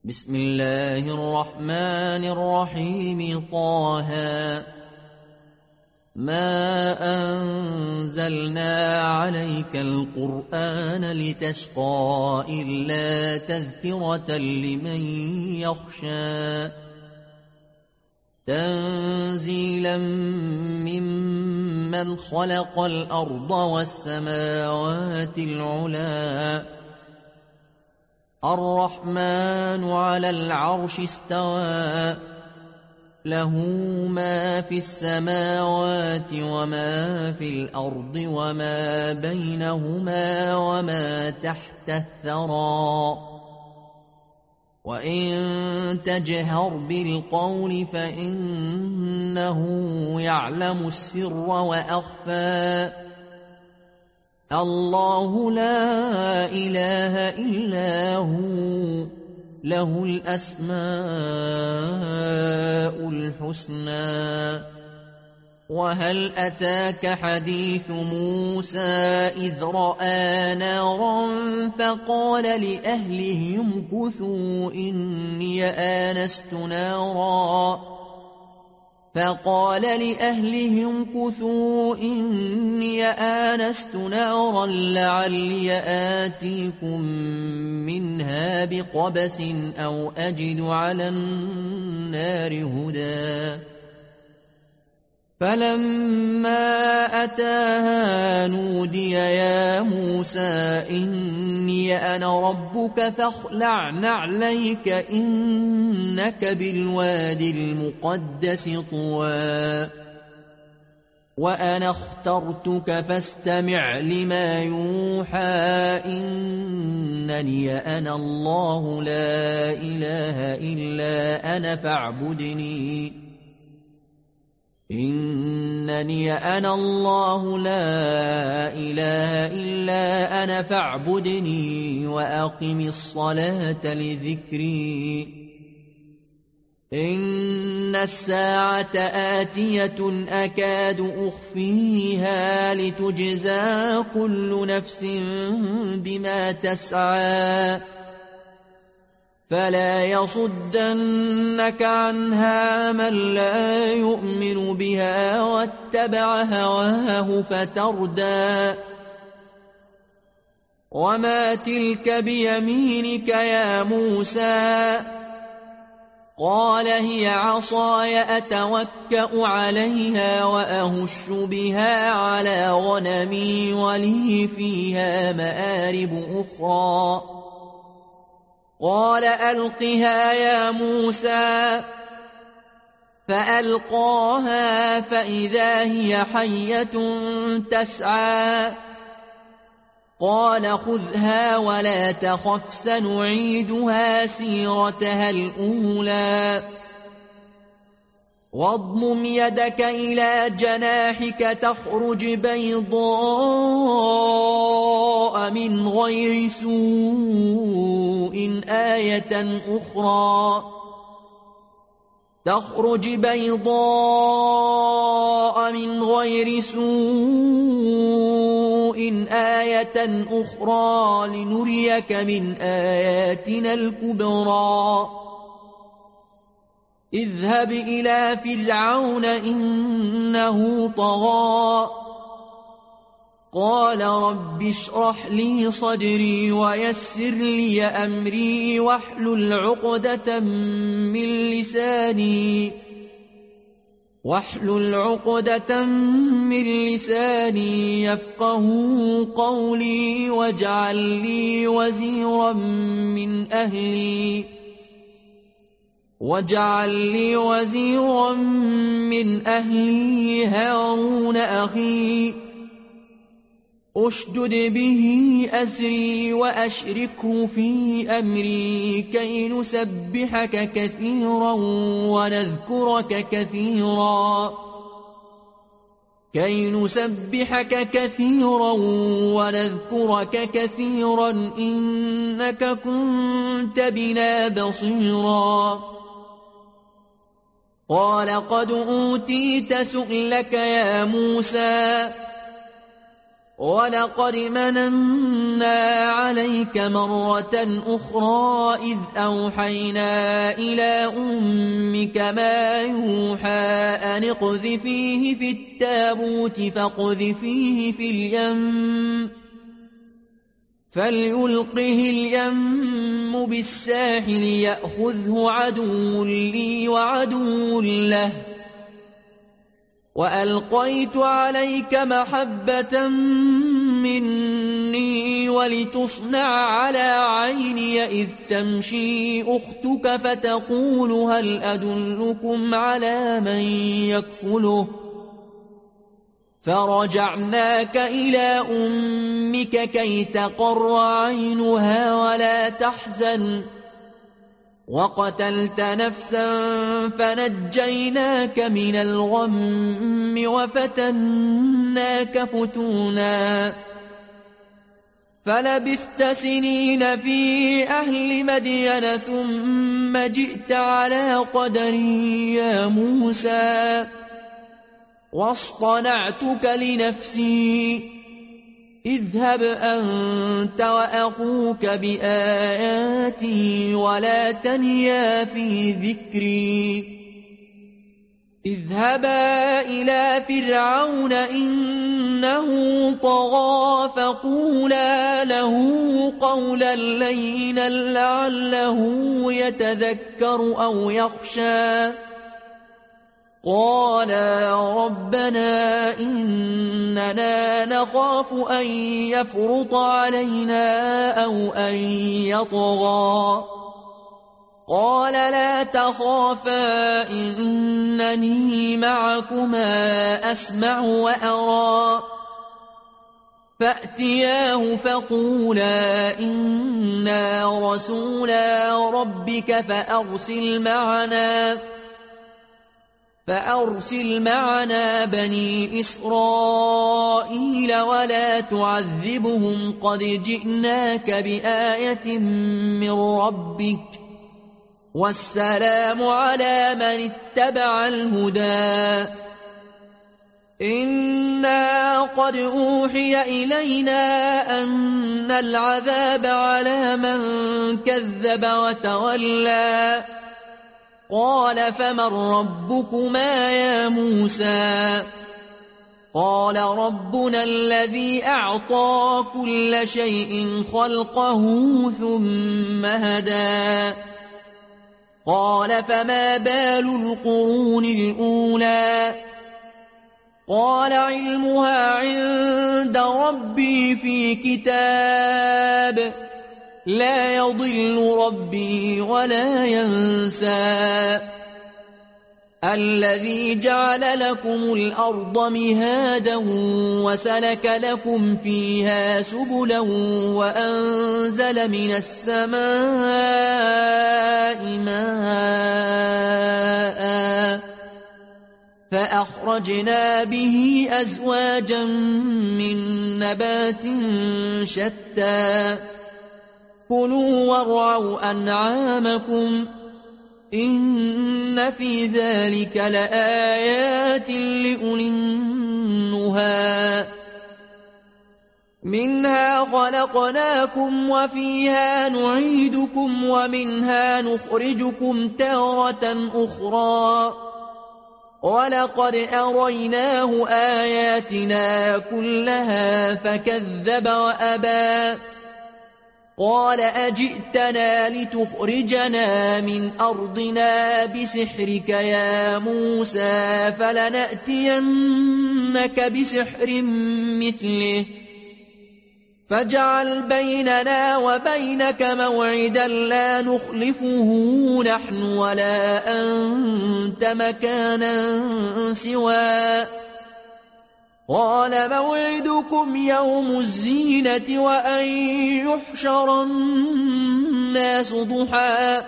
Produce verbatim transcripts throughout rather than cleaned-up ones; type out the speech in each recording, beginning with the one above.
بسم الله الرحمن الرحيم طه ما أنزلنا عليك القرآن لتشقى إلا تذكرة لمن يخشى تنزيلا ممن خلق الأرض والسماوات العلى الرحمن على العرش استوى له ما في السماوات وما في الأرض وما بينهما وما تحت الثرى وإن تجهر بالقول فإنه يعلم السر وأخفى الله لا إله إلا هو له الأسماء الحسنى وهل أتاك حديث موسى إذ رأى نارا فقال لأهلهم امكثوا إني آنست نارا فقال لأهلهم امكثوا إني آنست نارا لعلي آتيكم منها بقبس أو أجد على النار هدى فلما أتاها نودي يا موسى إني أنا ربك فاخلع نعليك إنك بالوادي المقدس طوى وأنا اخترتك فاستمع لما يوحى إنني أنا الله لا إله إلا أنا فاعبدني إنني أنا الله لا إله إلا أنا فاعبدني وأقم الصلاة لذكري إن الساعة آتية أكاد أخفيها لتجزى كل نفس بما تسعى فلا يصدنك عنها من لا يؤمن بها واتبع هواه فتردى وما تلك بيمينك يا موسى قال هي عصاي أتوكأ عليها وأهش بها على غنمي ولي فيها مآرب أخرى قال ألقها يا موسى فألقاها فإذا هي حية تسعى قال خذها ولا تخف سنعيدها سيرتها الأولى واضمم يدك إلى جناحك تخرج بيضاء من غير سوء آية أخرى تخرج بيضاء من غير سوء آية أخرى لنريك من آياتنا الكبرى اذهب إلى فرعون إنه طغى قال رب اشرح لي صدري ويسر لي أمري واحلل عقدة من لساني واحلل عقدة من لساني يفقه قولي واجعل لي وزيرا من أهلي واجعل لي وزيرا من أهلي هارون أخي أشدد به أزري وأشركه في أمري كي نسبحك كثيرا ونذكرك كثيرا كي نسبحك كثيرا ونذكرك كثيرا إنك كنت بنا بصيرا قال قد أوتيت سؤلك يا موسى ولقد مننا عليك مرة أخرى إذ أوحينا إلى أمك ما يوحى أن اقذفيه في التابوت فاقذفيه في اليم فليلقه اليم بالساحل يأخذه عدو لي وعدو له وألقيت عليك محبة مني ولتصنع على عيني إذ تمشي أختك فتقول هل أدلكم على من يكفله فرجعناك إلى أمك كي تقر عينها ولا تحزن وقتلت نفسا فنجيناك من الغم وفتناك فتونا فلبثت سنين في أهل مدين ثم جئت على قدر يا موسى واصطنعتك لنفسي اذهب أنت وأخوك بآياتي ولا تنيا في ذكري اذهبا إلى فرعون إنه طغى فقولا له قولا لينا لعله يتذكر أو يخشى قالا ربنا إننا نخاف أن يفرط علينا أو أن يطغى قال لا تخافا إنني معكما أسمع وأرى فأتياه فقولا إنا رسولا ربك فأرسل معنا فأرسل معنا بني إسرائيل ولا تعذبهم قد جئناك بآية من ربك والسلام على من اتبع الهدى إنا قد أوحي إلينا أن العذاب على من كذب وتولى قال فمن ربكما يا موسى قال ربنا الذي أعطى كل شيء خلقه ثم هدى قال فما بال القرون الأولى قال علمها عند ربي في كتاب لا يضل ربي ولا ينسى الذي جعل لكم الأرض مهادا وسلك لكم فيها سبلا وأنزل من السماء ماء فأخرجنا به أزواجا من نبات شتى كلوا وارعوا أنعامكم إن في ذلك لآيات لأولي النهى منها خلقناكم وفيها نعيدكم ومنها نخرجكم تارة أخرى ولقد أريناه آياتنا كلها فكذب وأبى قال أجئتنا لتخرجنا من أرضنا بسحرك يا موسى فلنأتينك بسحر مثله فاجعل بيننا وبينك موعدا لا نخلفه نحن ولا أنت مكانا سوى قال موعدكم يوم الزينة وأن يحشر الناس ضحى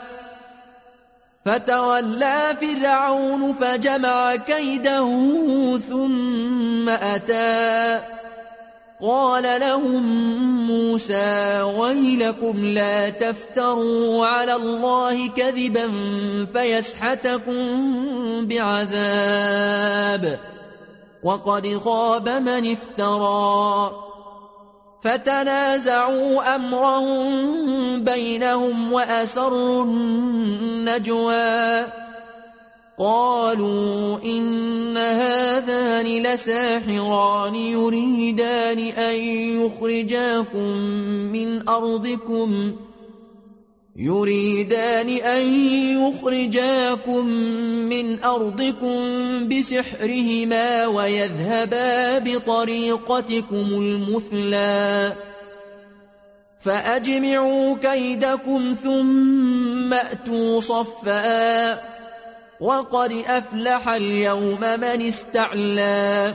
فتولى فرعون فجمع كيده ثم أتى قال لهم موسى ويلكم لا تفتروا على الله كذبا فيسحتكم بعذاب وقد خاب من افترى فتنازعوا أمرهم بينهم وأسروا النجوى قالوا إن هذان لساحران يريدان أن يخرجاكم من أرضكم يريدان أن يخرجاكم من أرضكم بسحرهما ويذهبا بطريقتكم المثلى فأجمعوا كيدكم ثم أتوا صفا وقد أفلح اليوم من استعلى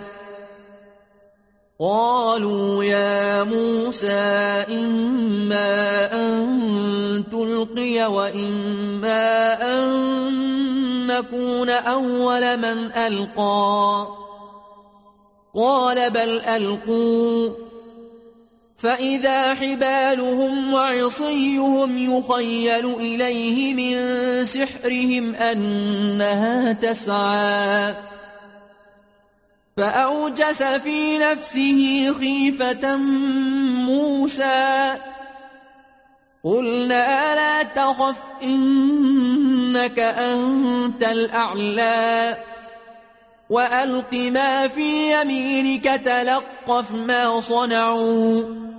قالوا يا موسى إما أن تلقي وإما أن نكون أول من ألقى قال بل ألقوا فإذا حبالهم وعصيهم يخيل إليه من سحرهم أنها تسعى فأوجس في نفسه خيفة موسى قلنا لا تخف إنك أنت الأعلى وألق ما في يمينك تلقف ما صنعوا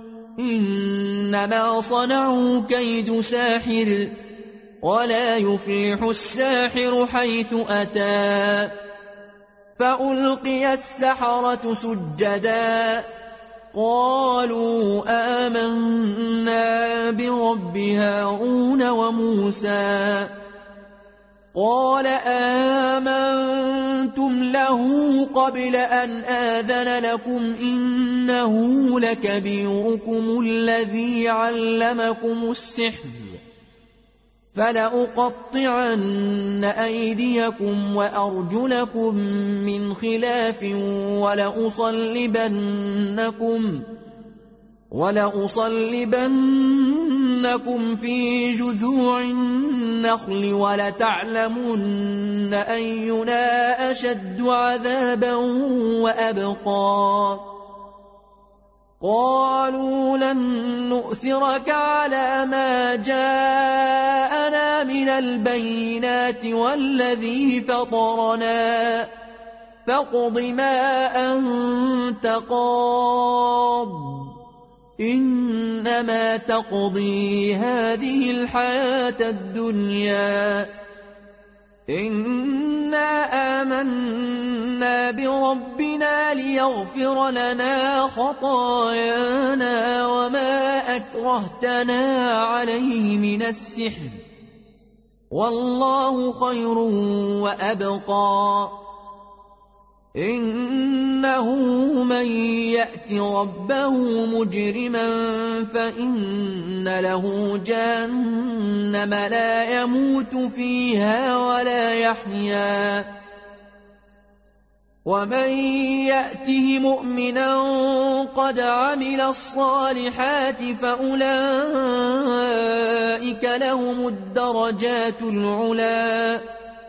إنما صنعوا كيد ساحر ولا يفلح الساحر حيث أتى فألقي السحرة سجدا قالوا آمنا برب هارون وموسى قال آمنتم له قبل أن آذن لكم إنه لكبيركم الذي علمكم السحر فلأقطعن أيديكم وأرجلكم من خلاف ولأصلبنكم ولأصلبنكم في جذوع النخل ولتعلمن أينا أشد عذابا وأبقى قالوا لن نؤثرك على ما جاءنا من البينات والذي فطرنا فاقض ما أنت قاض إنما تقضي هذه الحياة الدنيا إنا آمنا بربنا ليغفر لنا خطايانا وما أكرهتنا عليه من السحر والله خير وأبقى إنه من يأت ربه مجرما فإن له جهنم لا يموت فيها ولا يحيا ومن يأته مؤمنا قد عمل الصالحات فأولئك لهم الدرجات العلى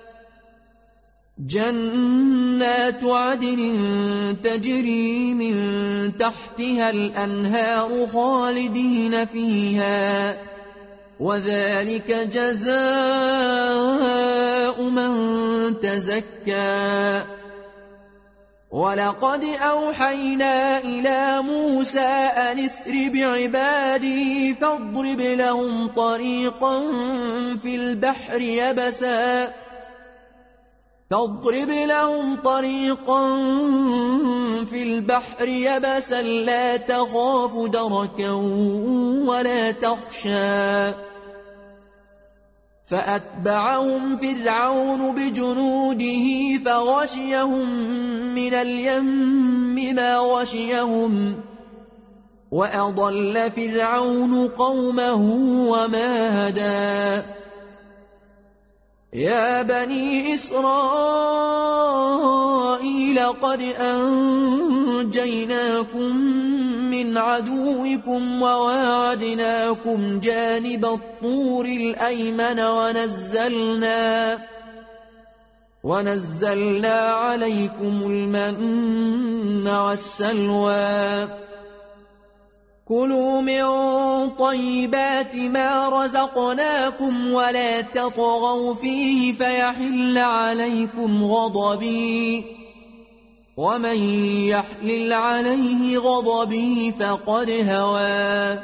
جنات عدن تجري من تحتها الأنهار خالدين فيها وذلك جزاء من تزكى ولقد أوحينا إلى موسى أن اسر بعبادي فاضرب لهم طريقا في البحر يبسا فاضرب لهم طريقا في البحر يبسا لا تخاف دركا ولا تخشى فأتبعهم فرعون بجنوده فغشيهم من اليم ما غشيهم وأضل فرعون قومه وما هدى يا بني إسرائيل قد أنجيناكم من عدوكم وواعدناكم جانب الطور الأيمن ونزلنا ونزلنا عليكم المن والسلوى كلوا من طيبات ما رزقناكم ولا تطغوا فيه فيحل عليكم غضبي ومن يحلل عليه غضبي فقد هوى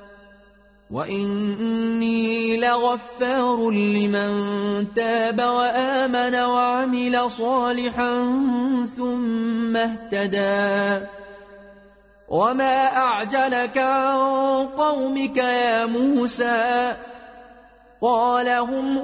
وإني لغفار لمن تاب وآمن وعمل صالحا ثم اهتدى وما أعجلك عن قومك يا موسى قال هم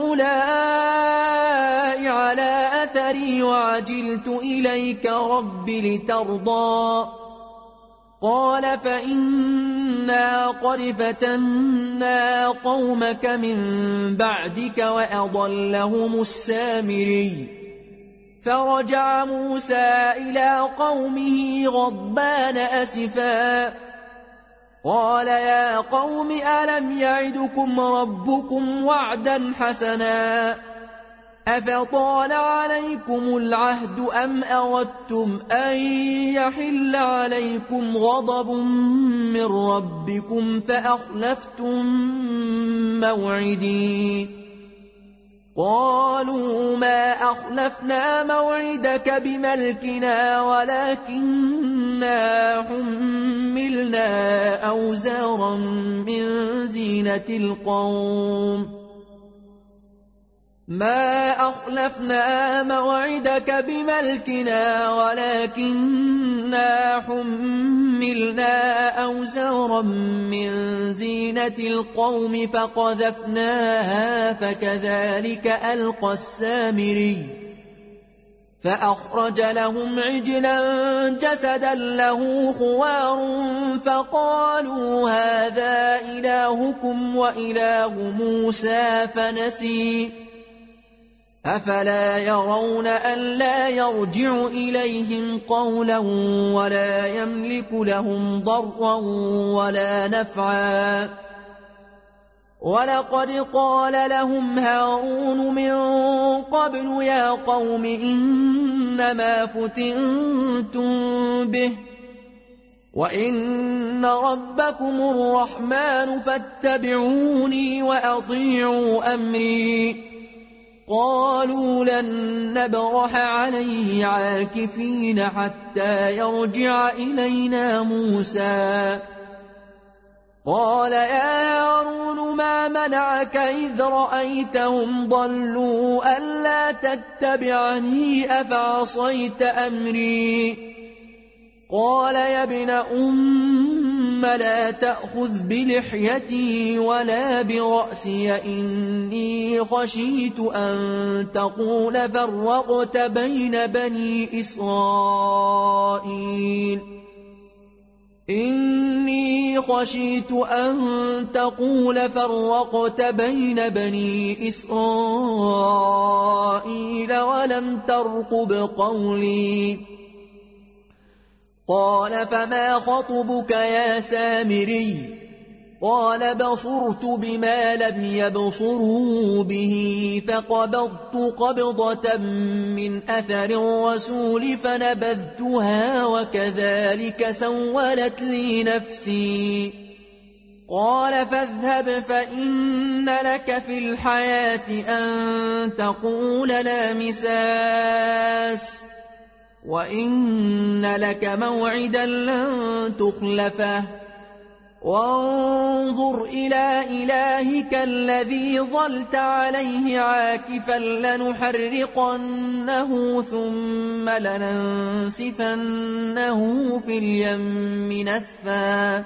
أولئك على أثري وعجلت إليك رب لترضى قال فإنا قد فتنا قومك من بعدك وأضلهم السامري فرجع موسى إلى قومه غضبان أسفا قال يا قوم ألم يعدكم ربكم وعدا حسنا أفطال عليكم العهد أم أردتم أن يحل عليكم غضب من ربكم فأخلفتم موعدي قالوا ما أخلفنا موعدك بملكنا ولكننا حملنا أوزارا من زينة القوم ما أخلفنا موعدك بملكنا ولكننا حملنا أوزارا من زينة القوم فقذفناها فكذلك ألقى السامري فأخرج لهم عجلا جسدا له خوار فقالوا هذا إلهكم وإله موسى فنسي أفلا يرون ألا يرجع إليهم قولا ولا يملك لهم ضرا ولا نفعا ولقد قال لهم هارون من قبل يا قوم إنما فتنتم به وإن ربكم الرحمن فاتبعوني وأطيعوا أمري قالوا لن نبرح عليه عاكفين حتى يرجع إلينا موسى قال يا هارون ما منعك إذ رأيتهم ضلوا ألا تتبعني أفعصيت أمري قال يا ابن أم لا تأخذ بلحيتي ولا برأسي إني خشيت أن تقول فرقت بين بني إسرائيل إني خشيت أن تقول فرقت بين بني إسرائيل ولم ترقب قولي قال فما خطبك يا سامري قال بصرت بما لم يبصروا به فقبضت قبضة من أثر الرسول فنبذتها وكذلك سولت لي نفسي قال فاذهب فإن لك في الحياة أن تقول لا مساس وإن لك موعدا لن تخلفه وانظر إلى إلهك الذي ظلت عليه عاكفا لنحرقنه ثم لننسفنه في اليم نسفا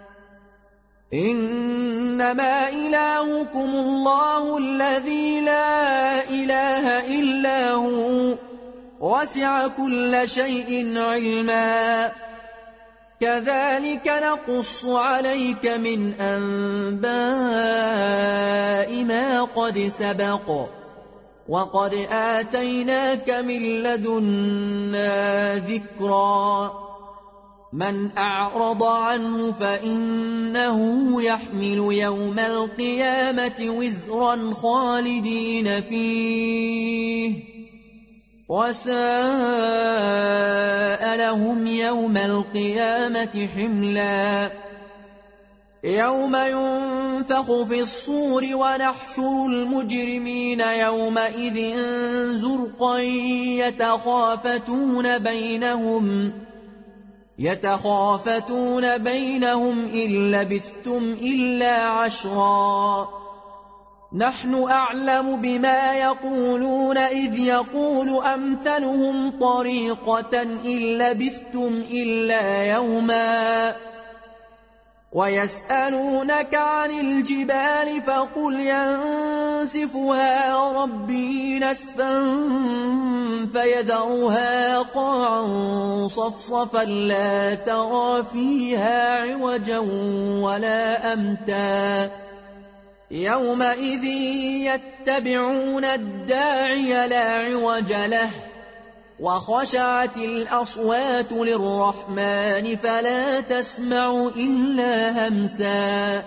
إنما إلهكم الله الذي لا إله إلا هو وسع كل شيء علما كذلك نقص عليك من أنباء ما قد سبق وقد آتيناك من لدنا ذكرا من أعرض عنه فإنه يحمل يوم القيامة وزرا خالدين فيه وساء لهم يوم القيامة حملا يوم ينفخ في الصور ونحشر المجرمين يومئذ زرقا يتخافتون بينهم يتخافتون بينهم إن لبثتم إلا عشرا نحن أعلم بما يقولون إذ يقول أمثلهم طريقة إن لبثتم إلا يوما ويسألونك عن الجبال فقل ينسفها ربي نسفا فيذرها قاعا صفصفا لا ترى فيها عوجا ولا أمتا يومئذ يتبعون الداعي لا عوج له وخشعت الأصوات للرحمن فلا تسمع إلا همسا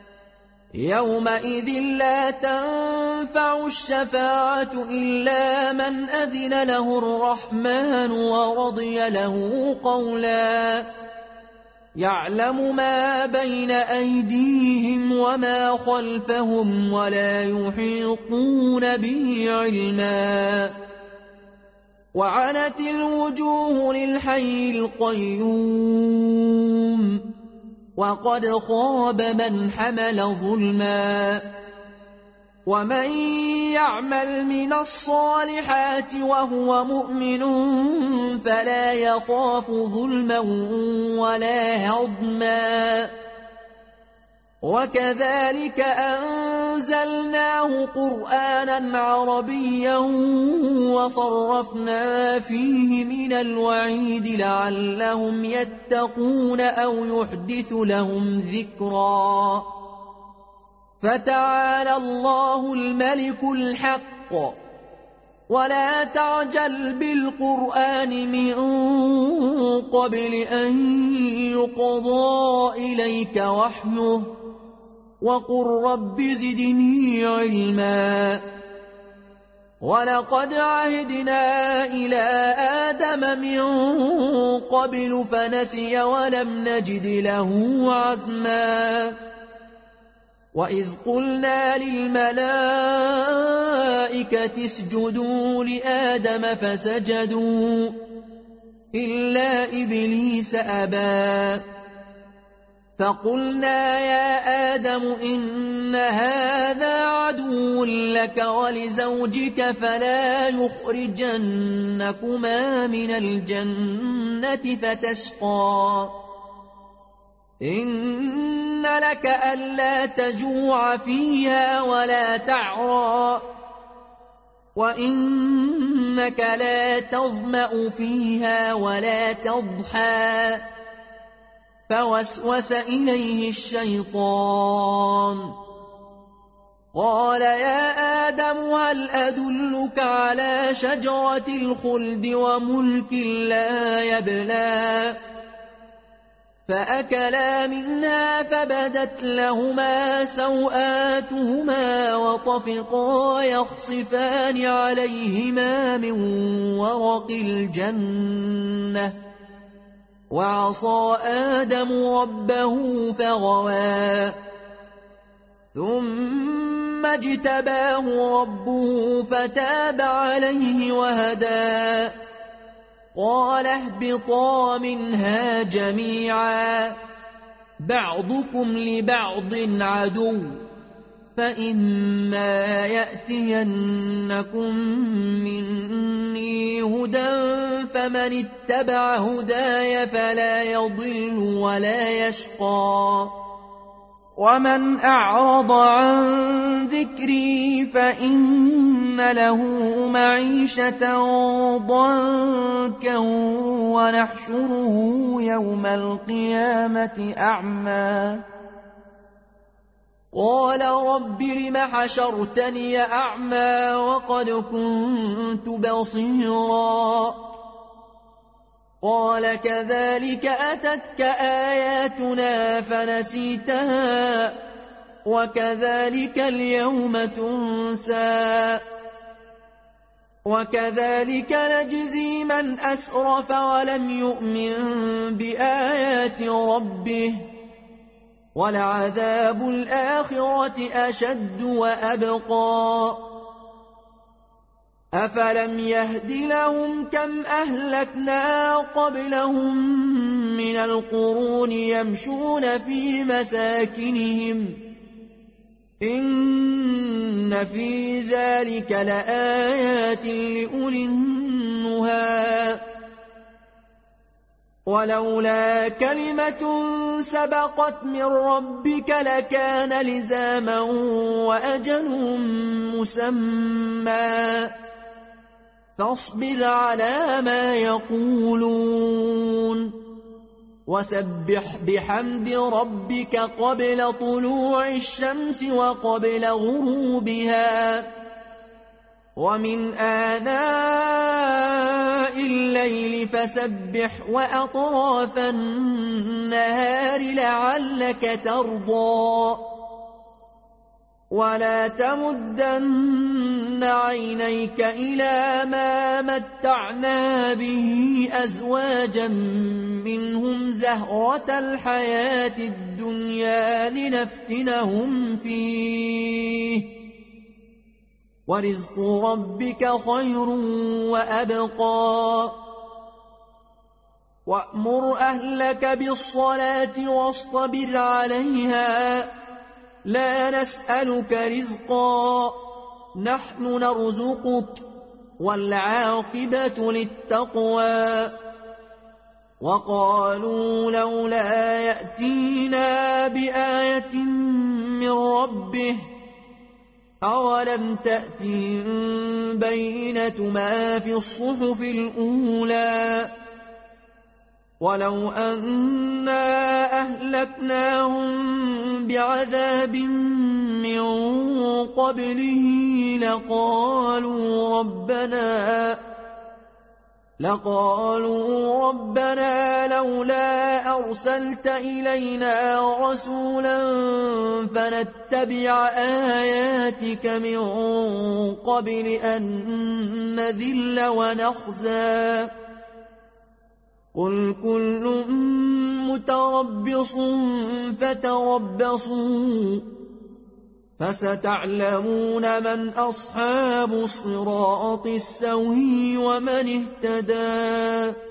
يومئذ لا تنفع الشفاعة إلا من أذن له الرحمن ورضي له قولا يعلم ما بين أيديهم وما خلفهم ولا يحيطون به علما وعنت الوجوه للحي القيوم وقد خاب من حمل ظلما ومن يعمل من الصالحات وهو مؤمن فلا يخاف ظلما ولا هضما وكذلك أنزلناه قرآنا عربيا وصرفنا فيه من الوعيد لعلهم يتقون أو يحدث لهم ذكرا فتعالى الله الملك الحق ولا تعجل بالقرآن من قبل أن يقضى إليك وحيه وقل رب زدني علما ولقد عهدنا إلى آدم من قبل فنسي ولم نجد له عزما وإذ قلنا للملائكة اسجدوا لآدم فسجدوا إلا إبليس أبى فقلنا يا آدم إن هذا عدو لك ولزوجك فلا يخرجنكما من الجنة فتشقى إن لك ألا تجوع فيها ولا تعرى وإنك لا تظمأ فيها ولا تضحى فوسوس إليه الشيطان قال يا آدم هل أدلك على شجرة الخلد وملك لا يبلى فأكلا منها فبدت لهما سوآتهما وطفقا يخصفان عليهما من ورق الجنة وعصى آدم ربه فغوى ثم اجتباه ربه فتاب عليه وهدى قال اهبطا منها جميعا بعضكم لبعض عدو فإما يأتينكم مني هدى فمن اتبع هداي فلا يضل ولا يشقى ومن أعرض عن ذكري فإن له معيشة ضنكا ونحشره يوم القيامة أعمى قال رب لم حشرتني أعمى وقد كنت بصيرا قال كذلك أتتك آياتنا فنسيتها وكذلك اليوم تنسى وكذلك نجزي من أسرف ولم يؤمن بآيات ربه ولعذاب الآخرة أشد وأبقى أفلم يهد لهم كم أهلكنا قبلهم من القرون يمشون في مساكنهم إن في ذلك لآيات لأولي النهى ولولا كلمة سبقت من ربك لكان لزاما وأجل مسمى فاصبر على ما يقولون وسبح بحمد ربك قبل طلوع الشمس وقبل غروبها ومن آناء الليل فسبح وأطراف النهار لعلك ترضى ولا تمدن عينيك إلى ما متعنا به أزواجا منهم زهرة الحياة الدنيا لنفتنهم فيه ورزق ربك خير وأبقى وأمر أهلك بالصلاة واصطبر عليها لا نسألك رزقا نحن نرزقك والعاقبة للتقوى وقالوا لولا يأتينا بآية من ربه أولم تأتهم بينة ما في الصحف الأولى ولو أنا أهلكناهم بعذاب من قبله لقالوا ربنا لقالوا ربنا لولا أرسلت إلينا رسولا فنتبع آياتك من قبل أن نذل ونخزى قل كل متربص فتربصوا فستعلمون من أصحاب الصراط السوي ومن اهتدى